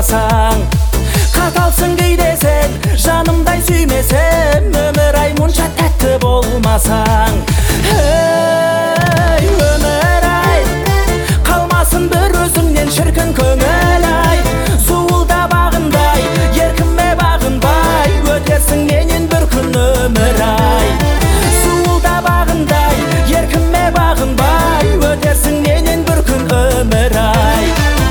болмасаң. Қаталсың кейде сен, жанымдай сүймесем, өмір ай мұнша тәтті болмасаң. Ей, өмір ай, қалмасын бір өзіңнен шіркін көңіл ай. Суылда бағындай, еркіме бағынбай, өтерсің менен бір күн өмір ай. Суылда бағындай, еркіме бағынбай, өтерсің менен бір күн өмір ай.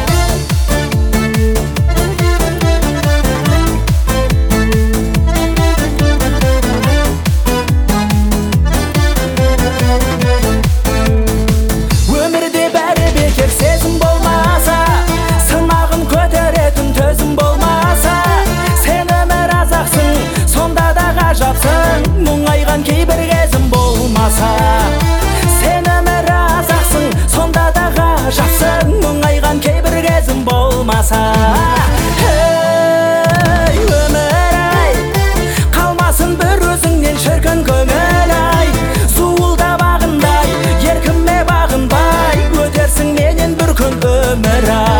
Өмірде бәрі бекер сезім болмаса, сынағын көтеретін төзім болмаса, сен өмір азақсың, сонда да ғажапсың, мұңайған кейбір кезім болмаса. Сен өмір азақсың, сонда да ғажапсың, мұңайған кейбір кезім болмаса. Ей, өмір ай, қалмасын бір өзіңнен шіркін көңіл ай. Суылда бағындай, еркіме бағынбай, өтерсің менен бір күн өмір ай.